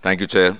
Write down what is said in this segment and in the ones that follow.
Thank you, Chair.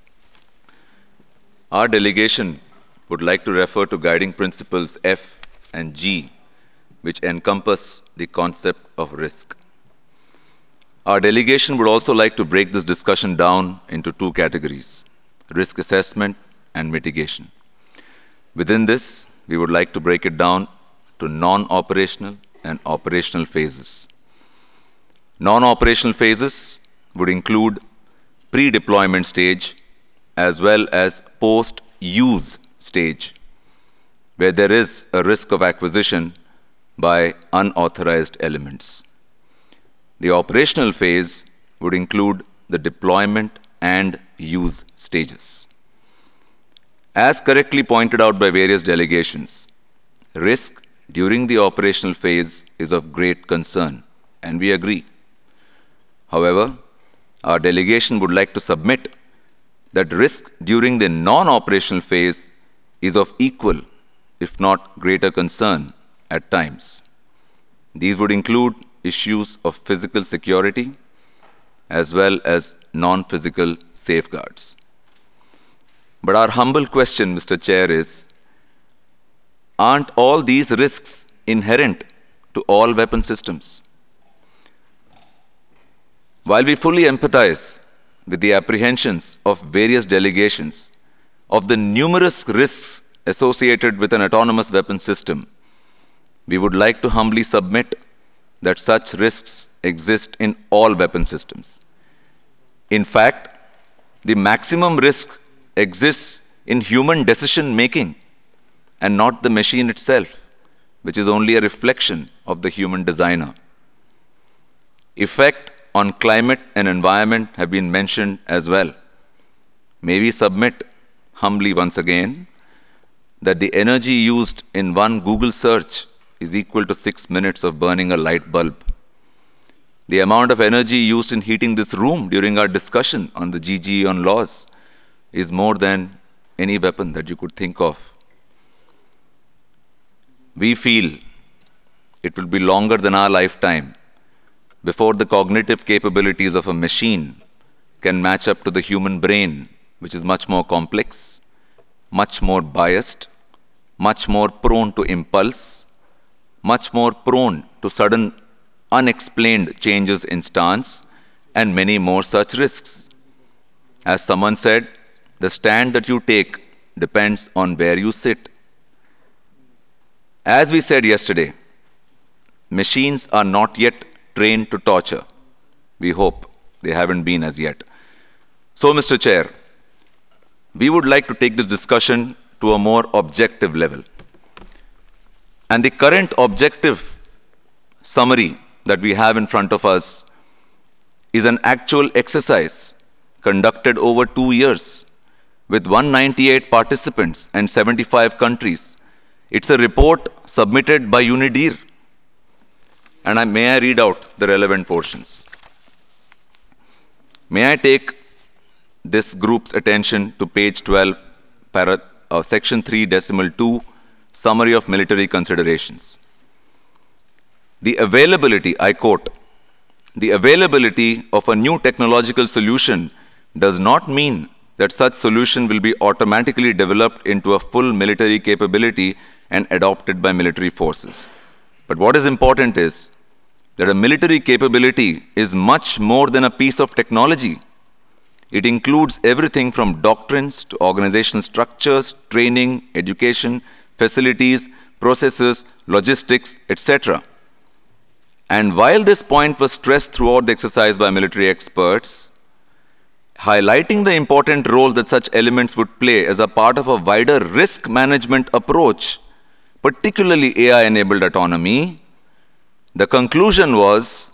Our delegation would like to refer to guiding principles F and G, which encompass the concept of risk. Our delegation would also like to break this discussion down into two categories: risk assessment and mitigation. Within this, we would like to break it down to non-operational and operational phases. Non-operational phases would include pre-deployment stage as well as post-use stage, where there is a risk of acquisition by unauthorized elements. The operational phase would include the deployment and use stages. As correctly pointed out by various delegations, risk during the operational phase is of great concern, and we agree. However, our delegation would like to submit that risk during the non-operational phase is of equal, if not greater concern at times. These would include issues of physical security as well as non-physical safeguards. But our humble question, Mr. Chair, is, aren't all these risks inherent to all weapon systems? While we fully empathize with the apprehensions of various delegations of the numerous risks associated with an autonomous weapon system, we would like to humbly submit that such risks exist in all weapon systems. In fact, the maximum risk exists in human decision making and not the machine itself, which is only a reflection of the human designer. Effect on climate and environment have been mentioned as well. May we submit humbly once again that the energy used in one Google search is equal to 6 minutes of burning a light bulb. The amount of energy used in heating this room during our discussion on the GGE on laws is more than any weapon that you could think of. We feel it will be longer than our lifetime before the cognitive capabilities of a machine can match up to the human brain, which is much more complex, much more biased, much more prone to impulse, much more prone to sudden unexplained changes in stance, and many more such risks. As someone said, the stand that you take depends on where you sit. As we said yesterday, machines are not yet trained to torture. We hope they haven't been as yet. So, Mr. Chair, we would like to take this discussion to a more objective level. And the current objective summary that we have in front of us is an actual exercise conducted over 2 years with 198 participants and 75 countries. It's a report submitted by UNIDIR. And may I read out the relevant portions? May I take this group's attention to page 12, section 3.2, summary of military considerations. The availability, I quote, the availability of a new technological solution does not mean that such solution will be automatically developed into a full military capability and adopted by military forces. But what is important is that a military capability is much more than a piece of technology. It includes everything from doctrines to organizational structures, training, education, facilities, processes, logistics, etc. And while this point was stressed throughout the exercise by military experts, highlighting the important role that such elements would play as a part of a wider risk management approach, particularly AI-enabled autonomy, the conclusion was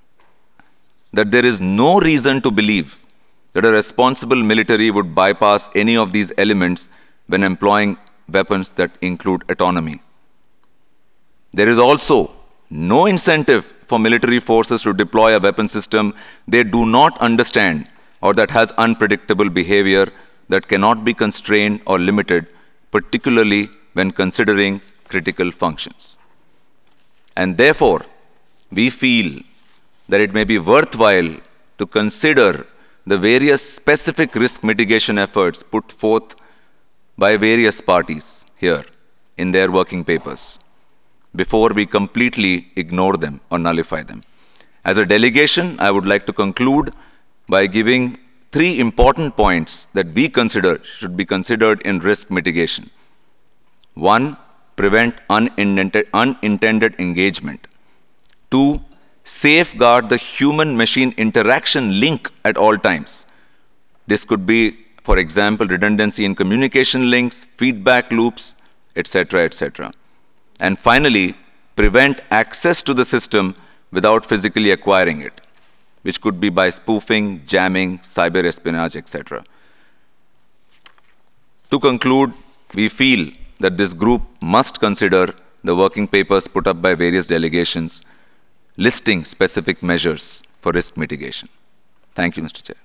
that there is no reason to believe that a responsible military would bypass any of these elements when employing weapons that include autonomy. There is also no incentive for military forces to deploy a weapon system they do not understand or that has unpredictable behavior that cannot be constrained or limited, particularly when considering critical functions. And therefore, we feel that it may be worthwhile to consider the various specific risk mitigation efforts put forth by various parties here in their working papers before we completely ignore them or nullify them. As a delegation, I would like to conclude by giving three important points that we consider should be considered in risk mitigation. One, prevent unintended engagement. Two, safeguard the human-machine interaction link at all times. This could be, for example, redundancy in communication links, feedback loops, etc., etc. And finally, prevent access to the system without physically acquiring it, which could be by spoofing, jamming, cyber espionage, etc. To conclude, we feel that this group must consider the working papers put up by various delegations listing specific measures for risk mitigation. Thank you, Mr. Chair.